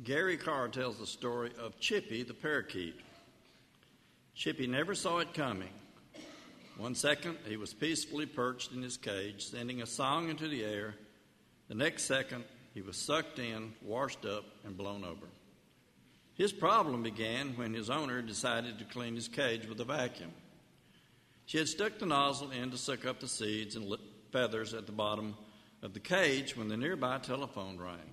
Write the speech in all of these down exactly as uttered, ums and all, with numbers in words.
Gary Carr tells the story of Chippy the parakeet. Chippy never saw it coming. One second, he was peacefully perched in his cage, sending a song into the air. The next second, he was sucked in, washed up, and blown over. His problem began when his owner decided to clean his cage with a vacuum. She had stuck the nozzle in to suck up the seeds and feathers at the bottom of the cage when the nearby telephone rang.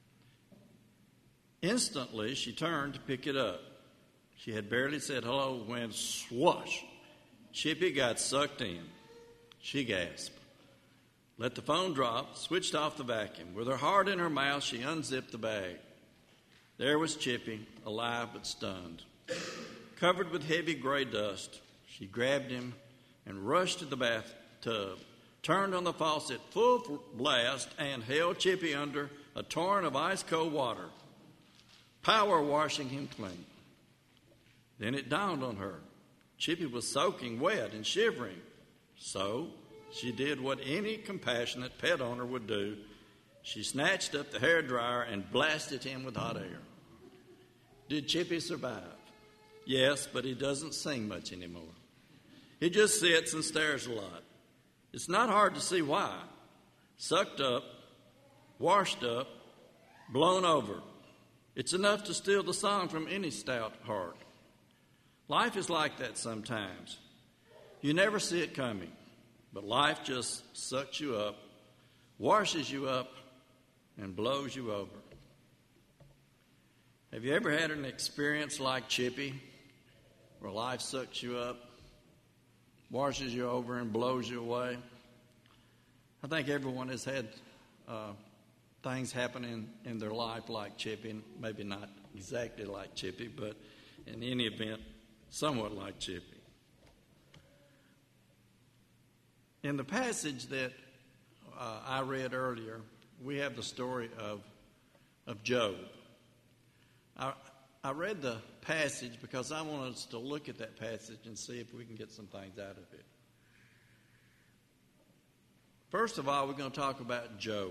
Instantly, she turned to pick it up. She had barely said hello when, swoosh, Chippy got sucked in. She gasped, let the phone drop, switched off the vacuum. With her heart in her mouth, she unzipped the bag. There was Chippy, alive but stunned. Covered with heavy gray dust, she grabbed him and rushed to the bathtub, turned on the faucet full blast, and held Chippy under a torrent of ice-cold water, power washing him clean. Then it dawned on her. Chippy was soaking wet and shivering. So she did what any compassionate pet owner would do. She snatched up the hairdryer and blasted him with hot air. Did Chippy survive? Yes, but he doesn't sing much anymore. He just sits and stares a lot. It's not hard to see why. Sucked up, washed up, blown over. It's enough to steal the song from any stout heart. Life is like that sometimes. You never see it coming, but life just sucks you up, washes you up, and blows you over. Have you ever had an experience like Chippy, where life sucks you up, washes you over, and blows you away? I think everyone has had uh, things happen in, in their life like Chippy, maybe not exactly like Chippy, but in any event, somewhat like Chippy. In the passage that uh, I read earlier, we have the story of, of Job. I, I read the passage because I want us to look at that passage and see if we can get some things out of it. First of all, we're going to talk about Job.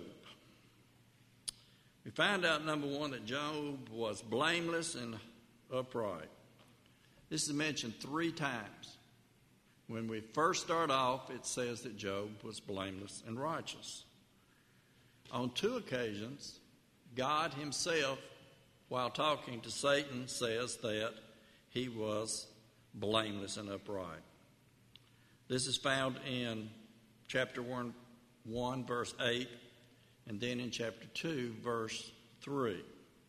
We find out, number one, that Job was blameless and upright. This is mentioned three times. When we first start off, it says that Job was blameless and righteous. On two occasions, God himself, while talking to Satan, says that he was blameless and upright. This is found in chapter one, one, verse eight, and then in chapter two, verse three.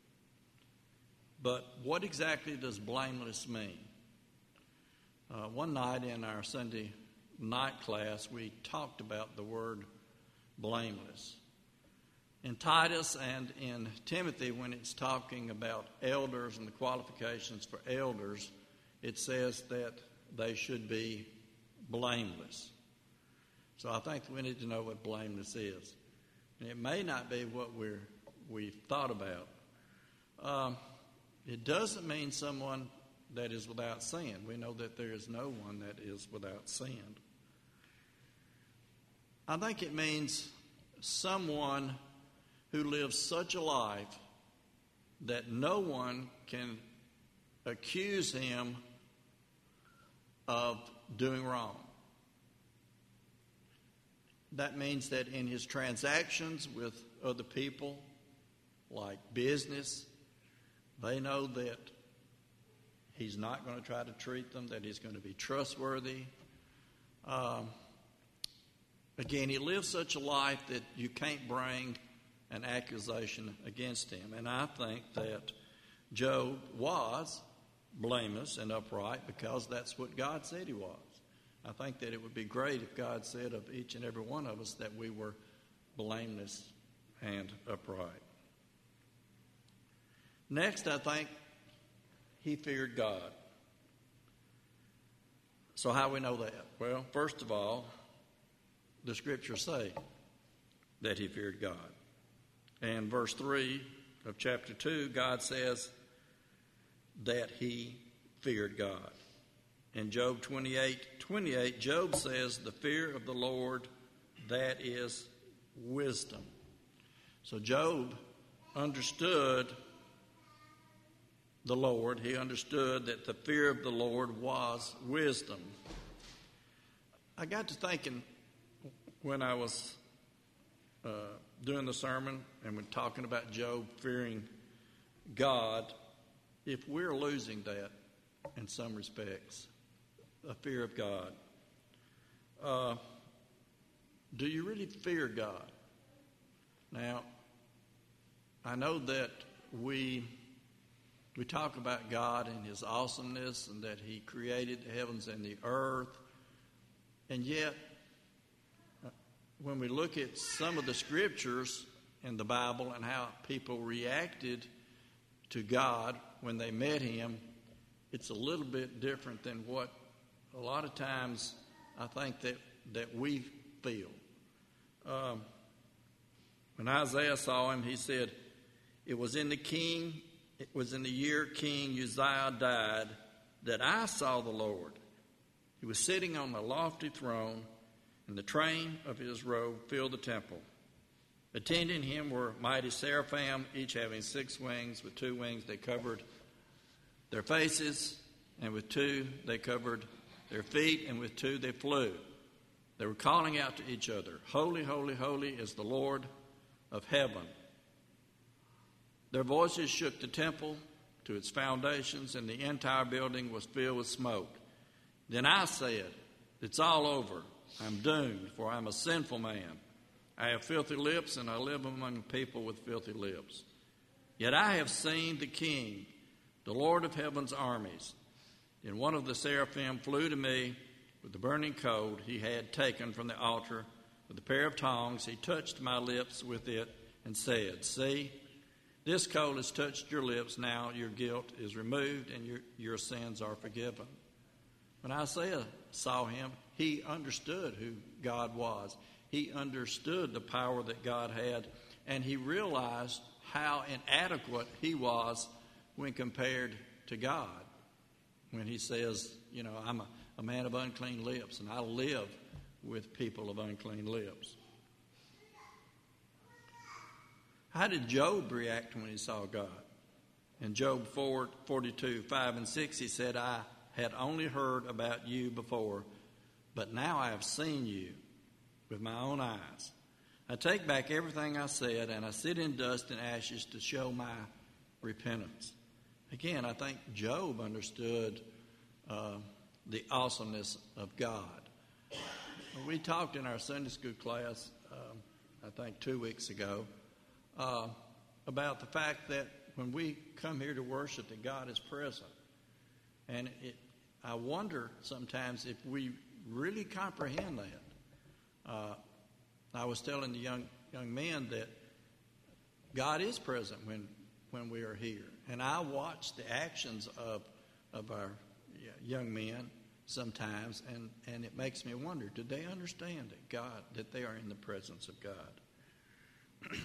But what exactly does blameless mean? Uh, one night in our Sunday night class, we talked about the word blameless. In Titus and in Timothy, when it's talking about elders and the qualifications for elders, it says that they should be blameless. So I think we need to know what blameless is. And it may not be what we're, we've thought about. Um, it doesn't mean someone that is without sin. We know that there is no one that is without sin. I think it means someone who lives such a life that no one can accuse him of doing wrong. That means that in his transactions with other people, like business, they know that he's not going to try to treat them, that he's going to be trustworthy. Um, again, he lives such a life that you can't bring an accusation against him. And I think that Job was blameless and upright because that's what God said he was. I think that it would be great if God said of each and every one of us that we were blameless and upright. Next, I think he feared God. So how do we know that? Well, first of all, the scriptures say that he feared God. And verse three of chapter two, God says that he feared God. In Job twenty-eight twenty-eight, Job says, the fear of the Lord, that is wisdom. So Job understood the Lord, he understood that the fear of the Lord was wisdom. I got to thinking when I was uh, doing the sermon and when talking about Job fearing God, if we're losing that in some respects, a fear of God, uh, do you really fear God? Now, I know that we we talk about God and his awesomeness and that he created the heavens and the earth, and yet when we look at some of the scriptures in the Bible and how people reacted to God when they met him, it's a little bit different than what a lot of times I think that, that we feel. Um, when Isaiah saw him, he said, it was in the king, it was in the year King Uzziah died that I saw the Lord. He was sitting on a lofty throne, and the train of his robe filled the temple. Attending him were mighty seraphim, each having six wings. With two wings they covered their faces, and with two they covered their feet, and with two they flew. They were calling out to each other, Holy, holy, holy is the Lord of heaven. Their voices shook the temple to its foundations, and the entire building was filled with smoke. Then I said, it's all over. I'm doomed, for I'm a sinful man. I have filthy lips, and I live among people with filthy lips. Yet I have seen the King, the Lord of heaven's armies. Then one of the seraphim flew to me with the burning coal he had taken from the altar. With a pair of tongs, he touched my lips with it and said, see, this coal has touched your lips. Now your guilt is removed and your, your sins are forgiven. When Isaiah saw him, he understood who God was. He understood the power that God had, and he realized how inadequate he was when compared to God. When he says, you know, I'm a, a man of unclean lips, and I live with people of unclean lips. How did Job react when he saw God? In Job four, forty-two, five and six, he said, I had only heard about you before, but now I have seen you with my own eyes. I take back everything I said, and I sit in dust and ashes to show my repentance. Again, I think Job understood uh, the awesomeness of God. We talked in our Sunday school class, um, I think two weeks ago, uh, about the fact that when we come here to worship, that God is present. And it, I wonder sometimes if we really comprehend that. Uh, I was telling the young young men that God is present when when we are here, and I watch the actions of of our young men sometimes, and, and it makes me wonder: do they understand that God that they are in the presence of God?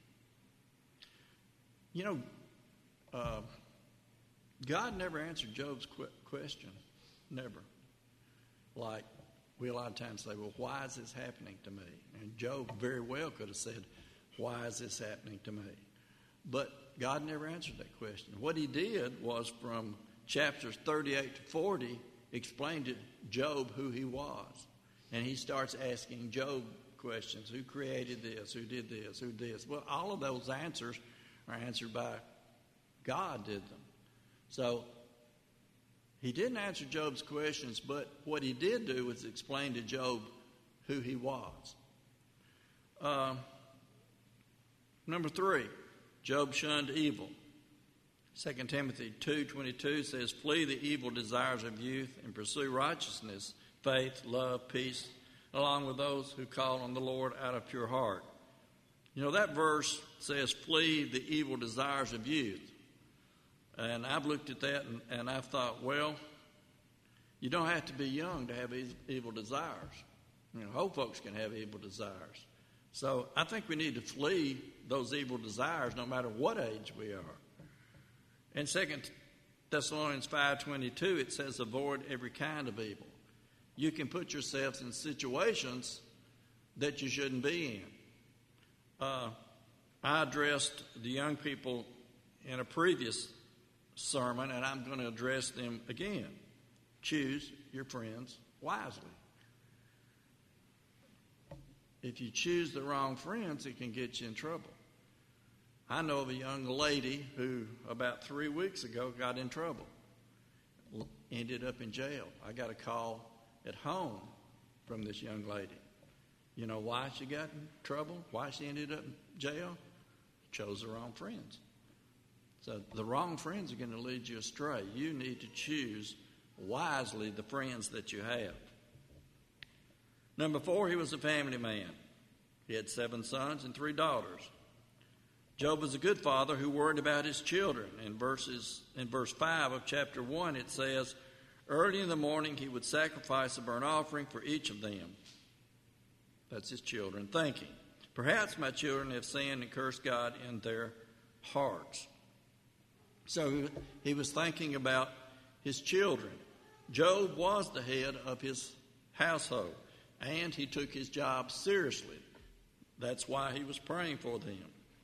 You know, uh, God never answered Job's qu- question, never. Like, we a lot of times say, well, why is this happening to me? And Job very well could have said, why is this happening to me? But God never answered that question. What he did was from chapters thirty-eight to forty, explain to Job who he was. And he starts asking Job questions. Who created this? Who did this? Who did this? Well, all of those answers are answered by God did them. So he didn't answer Job's questions, but what he did do was explain to Job who he was. Uh, number three, Job shunned evil. Second Timothy two twenty-two says, flee the evil desires of youth and pursue righteousness, faith, love, peace, along with those who call on the Lord out of pure heart. You know, that verse says, flee the evil desires of youth. And I've looked at that and, and I've thought, well, you don't have to be young to have evil desires. You know, old folks can have evil desires. So I think we need to flee those evil desires no matter what age we are. In Second Thessalonians five twenty-two, it says, avoid every kind of evil. You can put yourselves in situations that you shouldn't be in. Uh, I addressed the young people in a previous sermon, and I'm going to address them again. Choose your friends wisely. If you choose the wrong friends, it can get you in trouble. I know of a young lady who about three weeks ago got in trouble, ended up in jail. I got a call at home from this young lady. You know why she got in trouble? Why she ended up in jail? Chose the wrong friends. So the wrong friends are going to lead you astray. You need to choose wisely the friends that you have. Number four, he was a family man. He had seven sons and three daughters. Job was a good father who worried about his children. In verses in verse five of chapter one, it says, early in the morning he would sacrifice a burnt offering for each of them. That's his children, thinking, perhaps my children have sinned and cursed God in their hearts. So he was thinking about his children. Job was the head of his household, and he took his job seriously. That's why he was praying for them.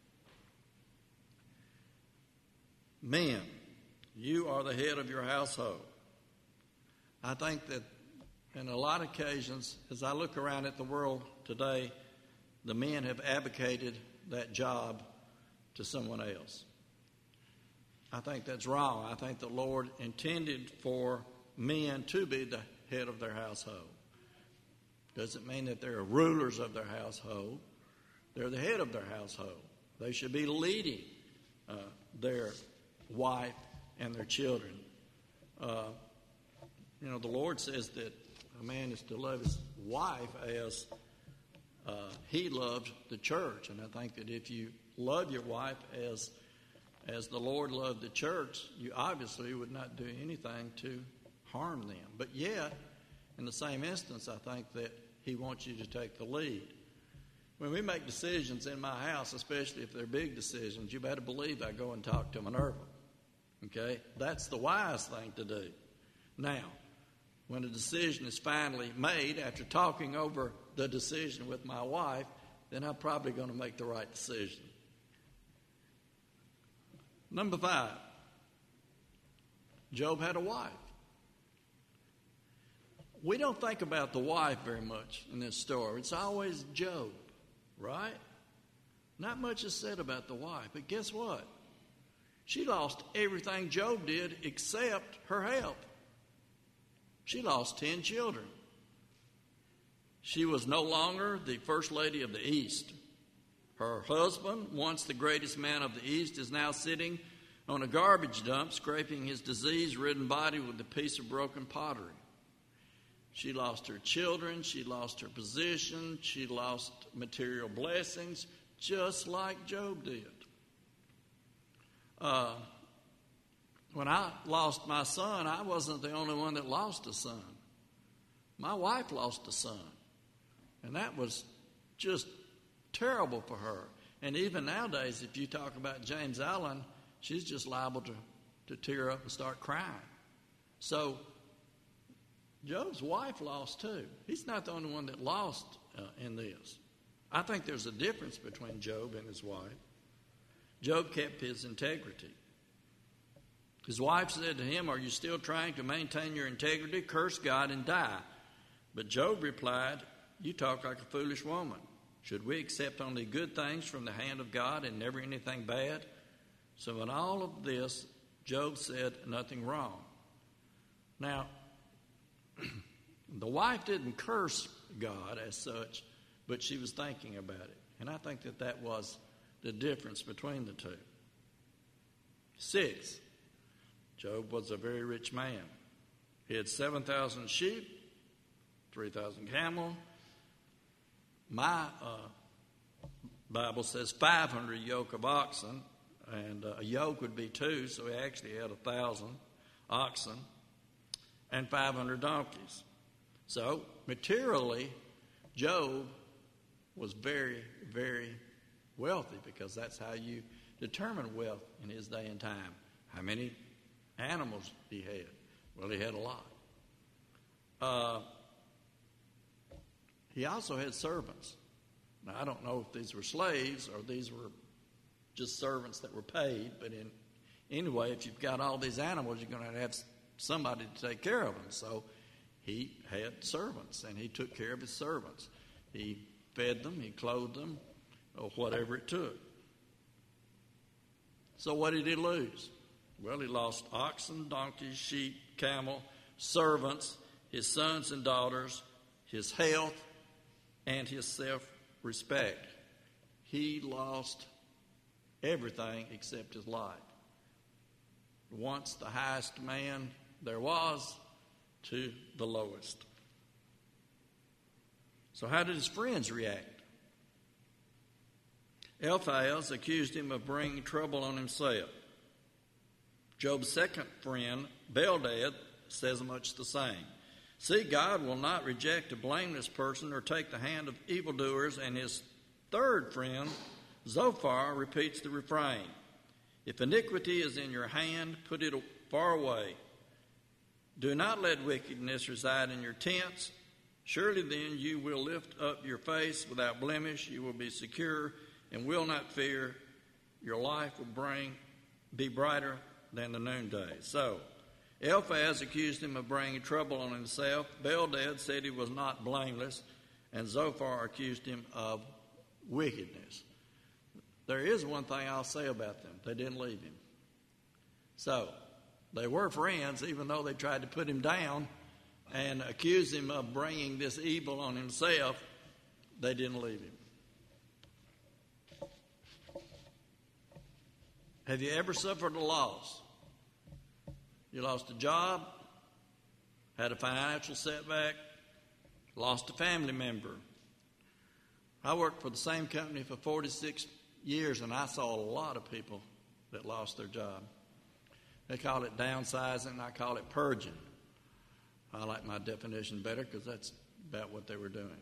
Men, you are the head of your household. I think that in a lot of occasions, as I look around at the world today, the men have advocated that job to someone else. I think that's wrong. I think the Lord intended for men to be the head of their household. Doesn't mean that they're rulers of their household. They're the head of their household. They should be leading uh, their wife and their children. Uh, you know, the Lord says that a man is to love his wife as uh, he loved the church. And I think that if you love your wife as as the Lord loved the church, you obviously would not do anything to harm them. But yet, in the same instance, I think that he wants you to take the lead. When we make decisions in my house, especially if they're big decisions, you better believe I go and talk to Minerva. Okay? That's the wise thing to do. Now, when a decision is finally made after talking over the decision with my wife, then I'm probably going to make the right decision. Number five, Job had a wife. We don't think about the wife very much in this story. It's always Job, right? Not much is said about the wife, but guess what? She lost everything Job did except her health. She lost ten children. She was no longer the first lady of the East. Her husband, once the greatest man of the East, is now sitting on a garbage dump, scraping his disease-ridden body with a piece of broken pottery. She lost her children. She lost her position. She lost material blessings, just like Job did. Uh, when I lost my son, I wasn't the only one that lost a son. My wife lost a son, and that was just terrible for her. And even nowadays, if you talk about James Allen, she's just liable to, to tear up and start crying. So Job's wife lost too. He's not the only one that lost uh, in this. I think there's a difference between Job and his wife. Job kept his integrity. His wife said to him, "Are you still trying to maintain your integrity? Curse God and die." But Job replied, "You talk like a foolish woman. Should we accept only good things from the hand of God and never anything bad?" So in all of this, Job said nothing wrong. Now, the wife didn't curse God as such, but she was thinking about it. And I think that that was the difference between the two. Six, Job was a very rich man. He had seven thousand sheep, three thousand camel. My uh, Bible says five hundred yoke of oxen, and uh, a yoke would be two, so he actually had a thousand oxen and five hundred donkeys. So, materially, Job was very, very wealthy, because that's how you determine wealth in his day and time. How many animals he had? Well, he had a lot. Uh, he also had servants. Now, I don't know if these were slaves or these were just servants that were paid, but in, anyway, if you've got all these animals, you're going to have somebody to take care of them. So he had servants, and he took care of his servants. He fed them, he clothed them, or whatever it took. So what did he lose? Well, he lost oxen, donkeys, sheep, camel, servants, his sons and daughters, his health, and his self-respect. He lost everything except his life. Once the highest man there was to the lowest. So how did his friends react? Eliphaz accused him of bringing trouble on himself. Job's second friend, Bildad, says much the same. See, God will not reject a blameless person or take the hand of evildoers. And his third friend, Zophar, repeats the refrain. If iniquity is in your hand, put it far away. Do not let wickedness reside in your tents. Surely then you will lift up your face without blemish. You will be secure and will not fear. Your life will bring be brighter than the noonday. So, Eliphaz accused him of bringing trouble on himself. Bildad said he was not blameless, and Zophar accused him of wickedness. There is one thing I'll say about them. They didn't leave him. So, they were friends, even though they tried to put him down and accuse him of bringing this evil on himself. They didn't leave him. Have you ever suffered a loss? You lost a job, had a financial setback, lost a family member. I worked for the same company for forty-six years, and I saw a lot of people that lost their job. They call it downsizing. I call it purging. I like my definition better because that's about what they were doing.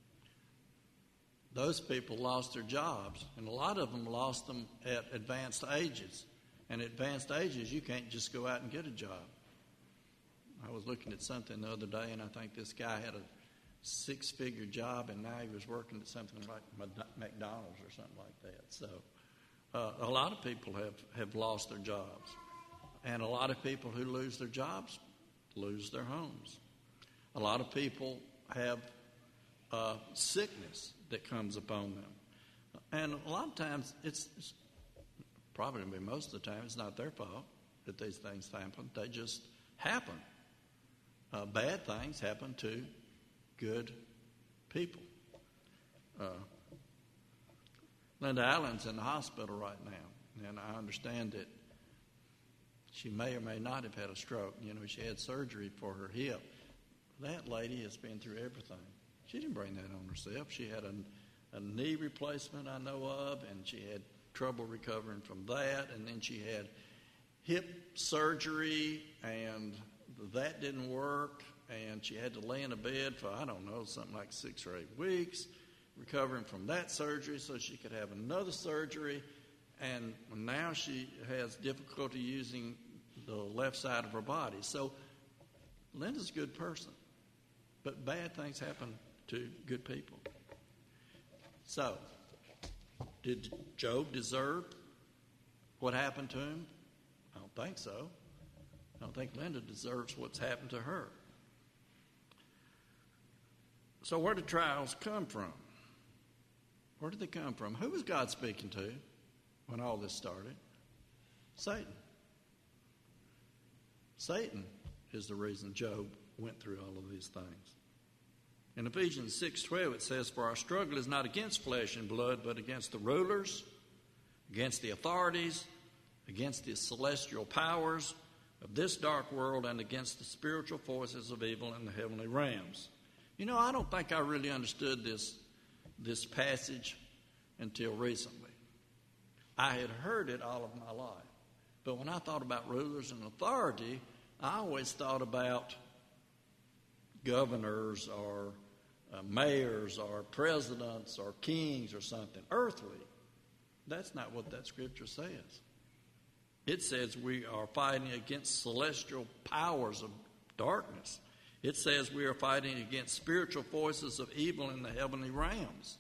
Those people lost their jobs, and a lot of them lost them at advanced ages. And at advanced ages, you can't just go out and get a job. I was looking at something the other day, and I think this guy had a six-figure job, and now he was working at something like McDonald's or something like that. So uh, a lot of people have, have lost their jobs. And a lot of people who lose their jobs lose their homes. A lot of people have uh, sickness that comes upon them. And a lot of times, it's, it's probably most of the time, it's not their fault that these things happen. They just happen. Uh, bad things happen to good people. Uh, Linda Allen's in the hospital right now, and I understand that she may or may not have had a stroke. You know, she had surgery for her hip. That lady has been through everything. She didn't bring that on herself. She had a, a knee replacement I know of, and she had trouble recovering from that, and then she had hip surgery, and that didn't work, and she had to lay in a bed for, I don't know, something like six or eight weeks, recovering from that surgery so she could have another surgery, and now she has difficulty using the left side of her body. So Linda's a good person, but bad things happen to good people. So, did Job deserve what happened to him? I don't think so. I don't think Linda deserves what's happened to her. So where did trials come from? Where did they come from? Who was God speaking to when all this started? Satan. Satan is the reason Job went through all of these things. In Ephesians six twelve, it says, "For our struggle is not against flesh and blood, but against the rulers, against the authorities, against the celestial powers of this dark world, and against the spiritual forces of evil in the heavenly realms." You know, I don't think I really understood this, this passage until recently. I had heard it all of my life. But when I thought about rulers and authority, I always thought about governors or uh, mayors or presidents or kings or something earthly. That's not what that scripture says. It says we are fighting against celestial powers of darkness. It says we are fighting against spiritual forces of evil in the heavenly realms.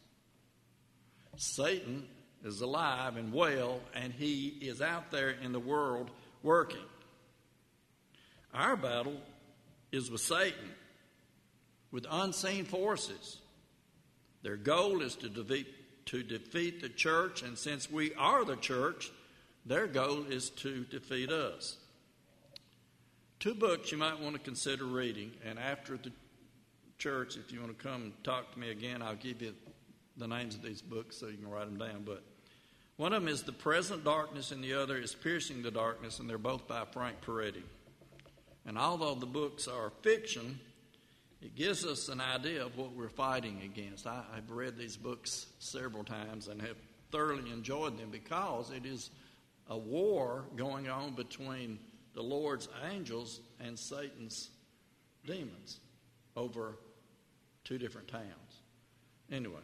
Satan is alive and well, and he is out there in the world working. Our battle is with Satan, with unseen forces. Their goal is to defeat, to defeat the church, and since we are the church, their goal is to defeat us. Two books you might want to consider reading, and after the church, if you want to come and talk to me again, I'll give you the names of these books so you can write them down. But one of them is The Present Darkness, and the other is Piercing the Darkness, and they're both by Frank Peretti. And although the books are fiction, it gives us an idea of what we're fighting against. I, I've read these books several times and have thoroughly enjoyed them because it is a war going on between the Lord's angels and Satan's demons over two different towns. Anyway,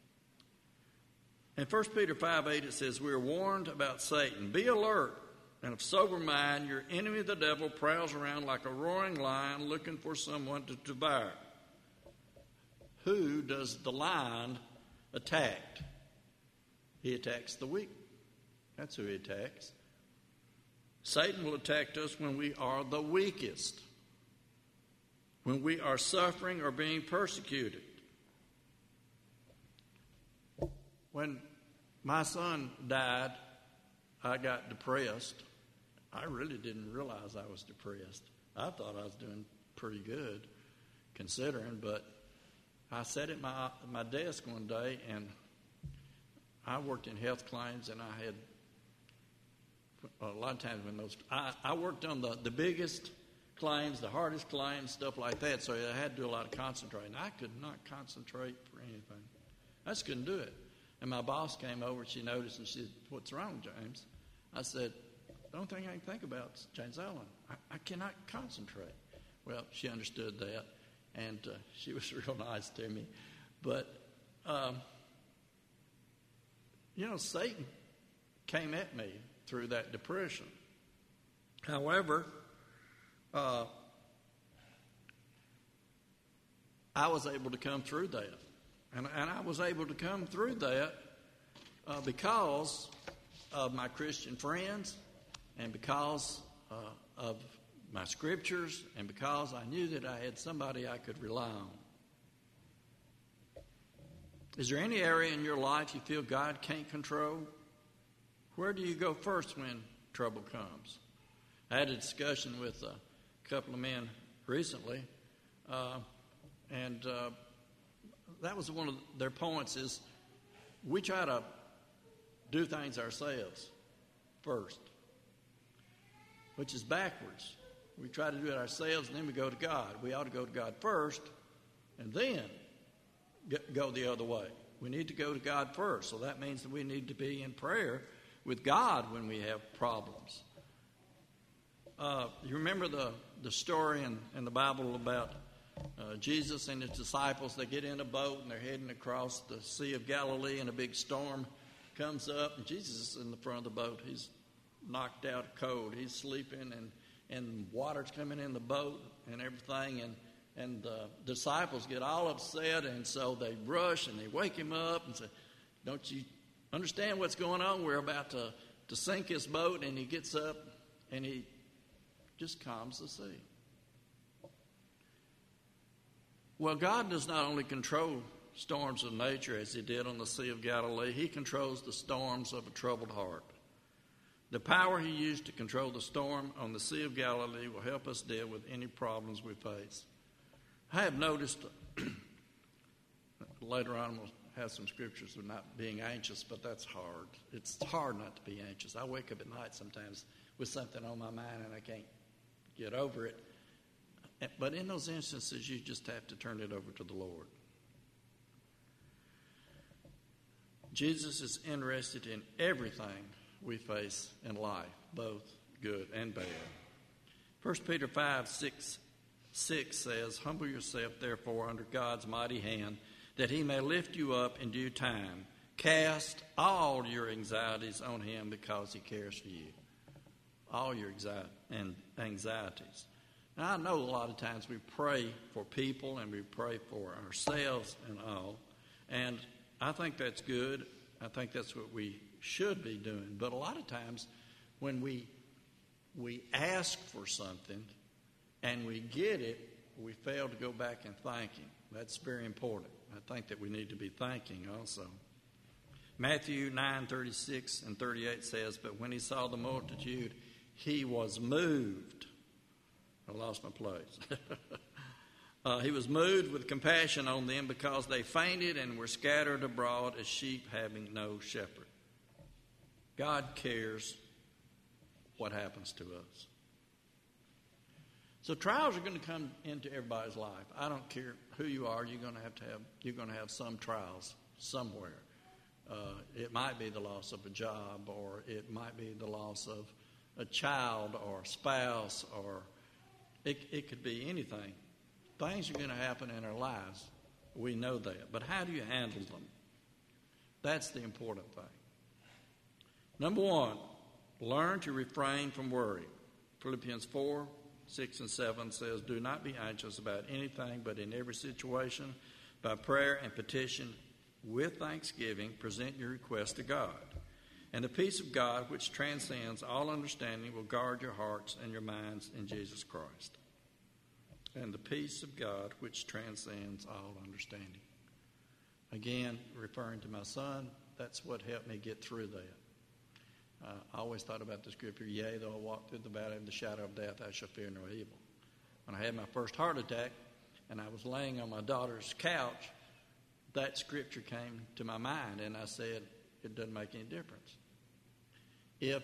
in First Peter five eight it says, we are warned about Satan. Be alert and of sober mind. Your enemy, the devil, prowls around like a roaring lion looking for someone to devour. Who does the lion attack? He attacks the weak. That's who he attacks. Satan will attack us when we are the weakest, when we are suffering or being persecuted. When my son died, I got depressed. I really didn't realize I was depressed. I thought I was doing pretty good considering, but I sat at my my desk one day, and I worked in health claims, and I had a lot of times when those I, I worked on the, the biggest claims, the hardest claims, stuff like that, so I had to do a lot of concentrating. I could not concentrate for anything. I just couldn't do it. And my boss came over, she noticed, and she said, what's wrong, James? I said, the only thing I can think about is James Allen. I, I cannot concentrate. Well, she understood that, and uh, she was real nice to me. But, um, you know, Satan came at me through that depression. However, uh, I was able to come through that. And, and I was able to come through that uh, because of my Christian friends and because uh, of my scriptures and because I knew that I had somebody I could rely on. Is there any area in your life you feel God can't control? Where do you go first when trouble comes? I had a discussion with a couple of men recently, uh, and uh, that was one of their points is we try to do things ourselves first, which is backwards. We try to do it ourselves, and then we go to God. We ought to go to God first, and then go the other way. We need to go to God first, so that means that we need to be in prayer with God when we have problems. Uh, you remember the, the story in, in the Bible about uh, Jesus and his disciples? They get in a boat and they're heading across the Sea of Galilee, and a big storm comes up, and Jesus is in the front of the boat. He's knocked out cold. He's sleeping, and, and water's coming in the boat and everything, and And the disciples get all upset, and so they rush and they wake him up and say, don't you understand what's going on? We're about to, to sink his boat. And he gets up and he just calms the sea. Well, God does not only control storms of nature as he did on the Sea of Galilee. He controls the storms of a troubled heart. The power he used to control the storm on the Sea of Galilee will help us deal with any problems we face. I have noticed, later on we'll have some scriptures of not being anxious, but that's hard. It's hard not to be anxious. I wake up at night sometimes with something on my mind and I can't get over it. But in those instances, you just have to turn it over to the Lord. Jesus is interested in everything we face in life, both good and bad. First Peter five, six Six says, humble yourself, therefore, under God's mighty hand, that he may lift you up in due time. Cast all your anxieties on him because he cares for you. All your anxieties. Now, I know a lot of times we pray for people and we pray for ourselves and all, and I think that's good. I think that's what we should be doing. But a lot of times when we we ask for something and we get it, we fail to go back and thank him. That's very important. I think that we need to be thanking also. Matthew nine thirty-six and thirty-eight says, but when he saw the multitude, he was moved. I lost my place. uh, he was moved with compassion on them because they fainted and were scattered abroad as sheep having no shepherd. God cares what happens to us. So trials are going to come into everybody's life. I don't care who you are. You're going to have to have. You're going to have some trials somewhere. Uh, it might be the loss of a job, or it might be the loss of a child or a spouse, or it, it could be anything. Things are going to happen in our lives. We know that. But how do you handle them? That's the important thing. Number one, learn to refrain from worry. Philippians four, six, and seven says, do not be anxious about anything, but in every situation, by prayer and petition, with thanksgiving, present your request to God. And the peace of God, which transcends all understanding, will guard your hearts and your minds in Jesus Christ. And the peace of God, which transcends all understanding. Again, referring to my son, that's what helped me get through that. Uh, I always thought about the scripture, yea, though I walk through the valley of the shadow of death, I shall fear no evil. When I had my first heart attack and I was laying on my daughter's couch, that scripture came to my mind, and I said, it doesn't make any difference. If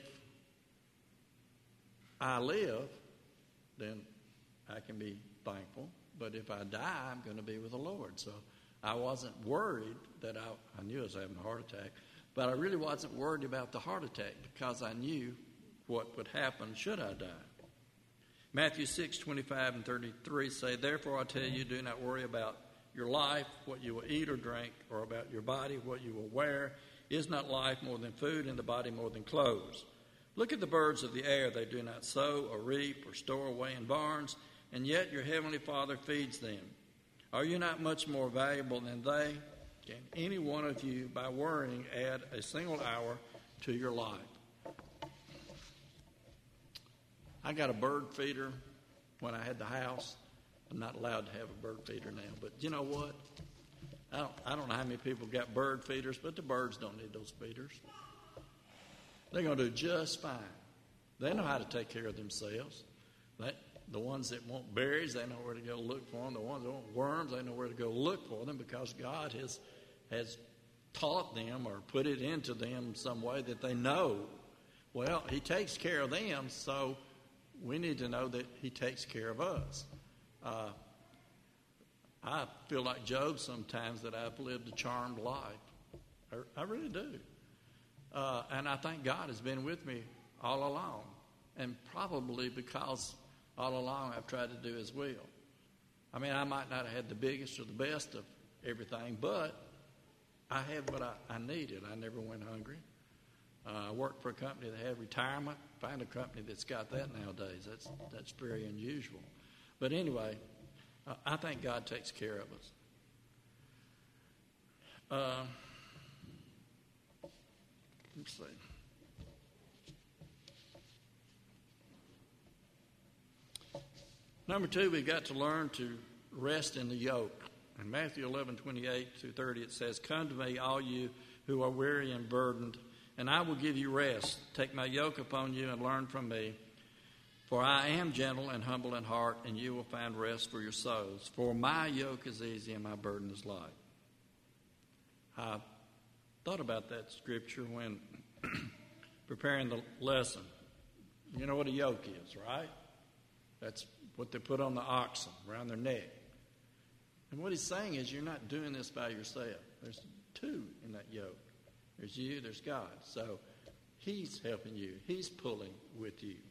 I live, then I can be thankful, but if I die, I'm going to be with the Lord. So I wasn't worried that I, I knew I was having a heart attack, but I really wasn't worried about the heart attack because I knew what would happen should I die. Matthew six, twenty-five and thirty-three say, therefore I tell you, do not worry about your life, what you will eat or drink, or about your body, what you will wear. Is not life more than food, and the body more than clothes? Look at the birds of the air. They do not sow or reap or store away in barns, and yet your heavenly Father feeds them. Are you not much more valuable than they? Can any one of you, by worrying, add a single hour to your life? I got a bird feeder when I had the house. I'm not allowed to have a bird feeder now, but you know what? I don't, I don't know how many people got bird feeders, but the birds don't need those feeders. They're going to do just fine. They know how to take care of themselves. They, the ones that want berries, they know where to go look for them. The ones that want worms, they know where to go look for them because God has, has taught them or put it into them some way that they know. Well, he takes care of them, so we need to know that he takes care of us. Uh, I feel like Job sometimes that I've lived a charmed life. I, I really do. Uh, and I think God has been with me all along. And probably because all along I've tried to do his will. I mean, I might not have had the biggest or the best of everything, but I had what I, I needed. I never went hungry. Uh, I worked for a company that had retirement. Find a company that's got that nowadays. That's, that's very unusual. But anyway, uh, I think God takes care of us. Uh, let's see. Number two, we've got to learn to rest in the yoke. In Matthew eleven, twenty-eight through thirty, it says, come to me, all you who are weary and burdened, and I will give you rest. Take my yoke upon you and learn from me. For I am gentle and humble in heart, and you will find rest for your souls. For my yoke is easy and my burden is light. I thought about that scripture when preparing the lesson. You know what a yoke is, right? That's what they put on the oxen, around their neck. And what he's saying is you're not doing this by yourself. There's two in that yoke. There's you, there's God. So he's helping you. He's pulling with you.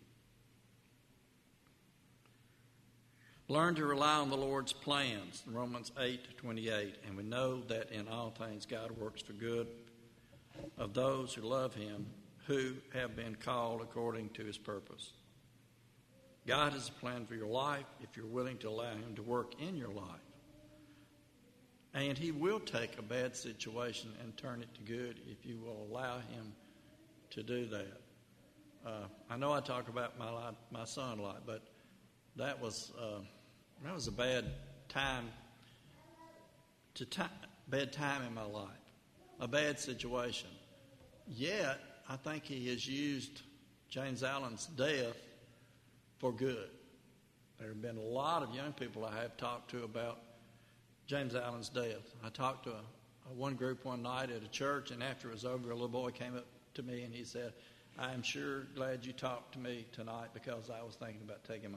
Learn to rely on the Lord's plans, Romans eight twenty-eight. And we know that in all things God works for good of those who love him, who have been called according to his purpose. God has a plan for your life if you're willing to allow him to work in your life. And he will take a bad situation and turn it to good if you will allow him to do that. Uh, I know I talk about my life, my son a lot, but that was uh, that was a bad time to time, bad time in my life, a bad situation. Yet I think he has used James Allen's death for good. There have been a lot of young people I have talked to about James Allen's death. I talked to a, a one group one night at a church, and after it was over, a little boy came up to me and he said, "I am sure glad you talked to me tonight because I was thinking about taking my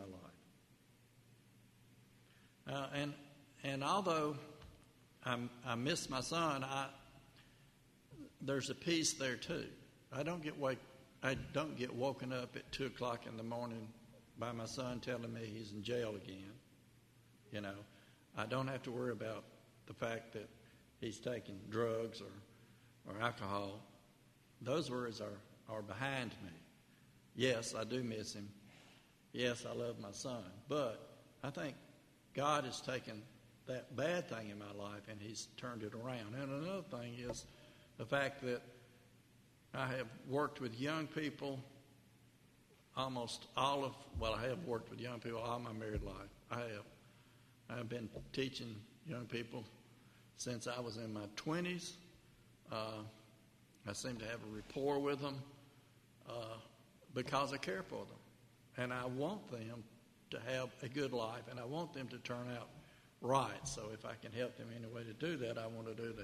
life." Uh, and and although I'm, I miss my son, I, there's a peace there too. I don't get wake, I don't get woken up at two o'clock in the morning by my son telling me he's in jail again. You know, I don't have to worry about the fact that he's taking drugs or, or alcohol. Those worries are, are behind me. Yes, I do miss him. Yes, I love my son. But I think God has taken that bad thing in my life and he's turned it around. And another thing is the fact that I have worked with young people almost all of, well, I have worked with young people all my married life. I have. I've been teaching young people since I was in my twenties. Uh, I seem to have a rapport with them uh, because I care for them. And I want them to have a good life, and I want them to turn out right. So if I can help them in a way to do that, I want to do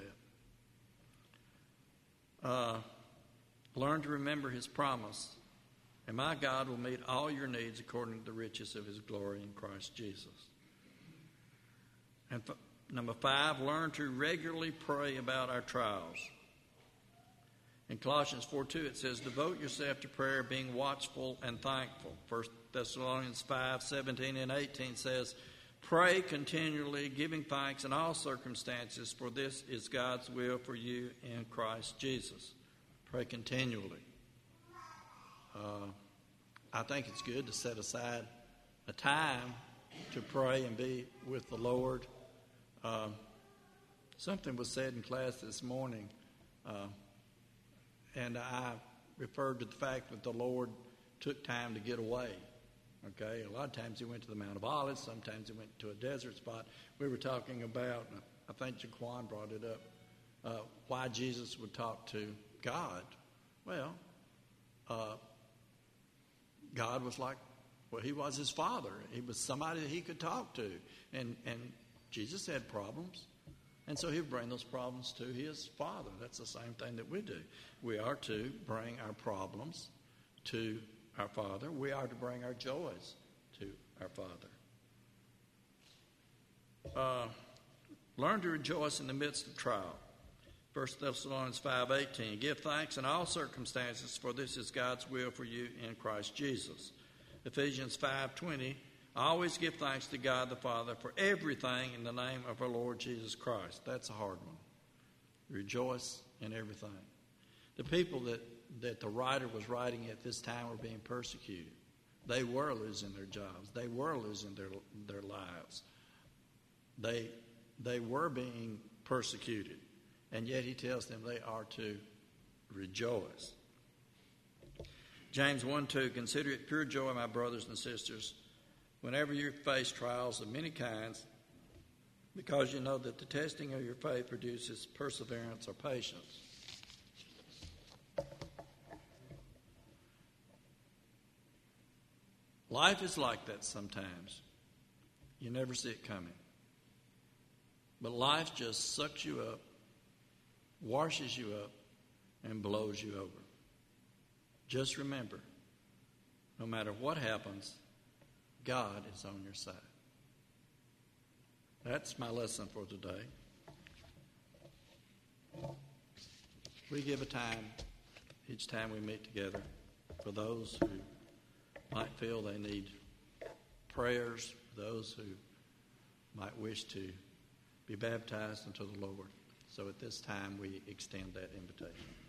that. Uh, learn to remember his promise. And my God will meet all your needs according to the riches of his glory in Christ Jesus. And f- number five, learn to regularly pray about our trials. In Colossians four two, it says, devote yourself to prayer, being watchful and thankful. First Thessalonians five seventeen and eighteen says, pray continually, giving thanks in all circumstances, for this is God's will for you in Christ Jesus. Pray continually. Uh, I think it's good to set aside a time to pray and be with the Lord. Uh, something was said in class this morning, uh, and I referred to the fact that the Lord took time to get away. Okay, a lot of times he went to the Mount of Olives, sometimes he went to a desert spot. We were talking about, I think Jaquan brought it up, uh, why Jesus would talk to God. Well, uh, God was like, well, he was his father. He was somebody that he could talk to. And and Jesus had problems. And so he would bring those problems to his father. That's the same thing that we do. We are to bring our problems to our Father. We are to bring our joys to our Father. Uh, learn to rejoice in the midst of trial. First Thessalonians five eighteen, give thanks in all circumstances, for this is God's will for you in Christ Jesus. Ephesians five twenty, always give thanks to God the Father for everything in the name of our Lord Jesus Christ. That's a hard one. Rejoice in everything. The people that, that the writer was writing at this time were being persecuted. They were losing their jobs. They were losing their their lives. They they were being persecuted. And yet he tells them they are to rejoice. James one two, consider it pure joy, my brothers and sisters, whenever you face trials of many kinds, because you know that the testing of your faith produces perseverance or patience. Life is like that sometimes. You never see it coming. But life just sucks you up, washes you up, and blows you over. Just remember, no matter what happens, God is on your side. That's my lesson for today. We give a time, each time we meet together, for those who might feel they need prayers, for those who might wish to be baptized into the Lord. So at this time, we extend that invitation.